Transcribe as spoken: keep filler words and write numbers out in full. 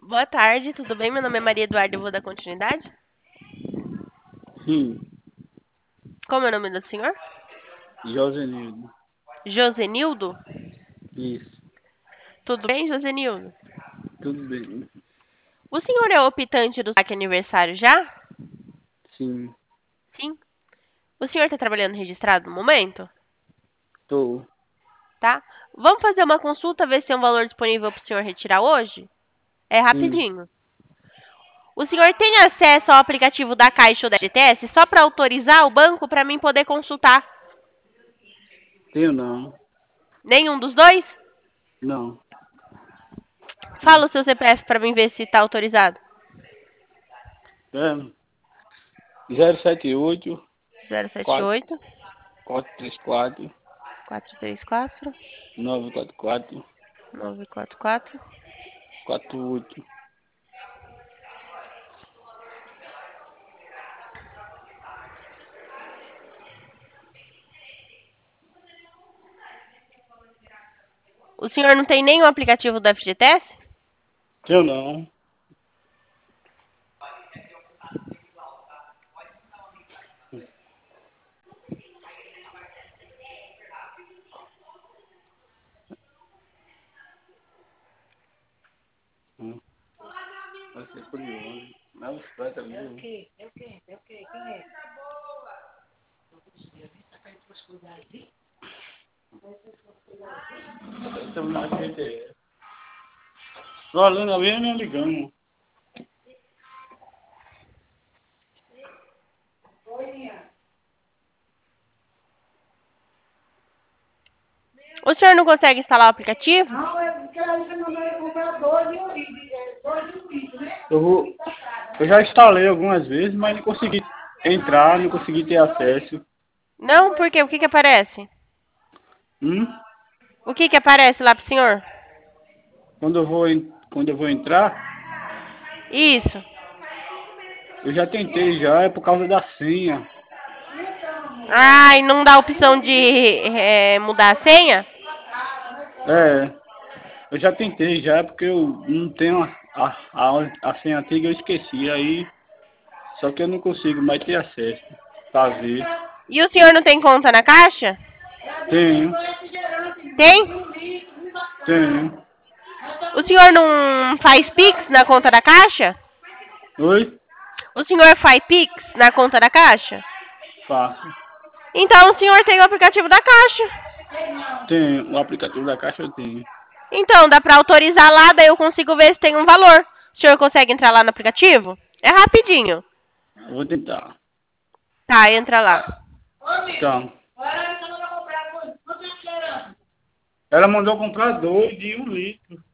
Boa tarde, tudo bem? Meu nome é Maria Eduarda, eu vou dar continuidade. Sim, Como é o nome do senhor? Josenildo. Josenildo? Isso, Tudo bem, Josenildo? tudo bem. O senhor é o optante do saque aniversário já? Sim, Sim. O senhor está trabalhando registrado no momento? tô. Tá? Vamos fazer uma consulta, ver se tem um valor disponível para o senhor retirar hoje? É Sim, rapidinho. O senhor tem acesso ao aplicativo da Caixa ou da F G T S só para autorizar o banco para mim poder consultar? tenho não. Nenhum dos dois? Não. Fala o seu C P F para mim ver se está autorizado. É, zero sete oito, zero sete quatro, oito, quatro três quatro, quatro três quatro, nove quatro quatro, nove quatro quatro. quatro oito. O senhor não tem nenhum aplicativo do F G T S? Tenho não. Hum, Vai ser curioso. Não, os pratos ali. É o quê? É o quê? É o quê? Quem é? Estamos na G T S. Tô olhando ali e me ligando. O senhor não consegue instalar o aplicativo? Não, é porque aí você mandou eu comprar dois de um litro, é, dois de um litro, né? Eu vou. Eu já instalei algumas vezes, mas não consegui entrar, não consegui ter acesso. Não, por quê? O que que aparece? Hum? O que que aparece lá pro senhor? Quando eu vou, en- quando eu vou entrar, Isso. eu já tentei já, é por causa da senha. Ai, não dá a opção de é, mudar a senha? É, eu já tentei já, porque eu não tenho a, a, a, a senha antiga, eu esqueci. Aí, só que eu não consigo mais ter acesso pra ver. E o senhor não tem conta na Caixa? Tenho, Tem? tenho. O senhor não faz Pix na conta da Caixa? Oi? O senhor faz Pix na conta da Caixa? Faço. Então o senhor tem o aplicativo da Caixa. Tenho, o aplicativo da Caixa eu tenho. Então, dá pra autorizar lá, daí eu consigo ver se tem um valor. O senhor consegue entrar lá no aplicativo? É rapidinho. Eu vou tentar. Tá, entra lá. Então, ela mandou comprar dois de um litro.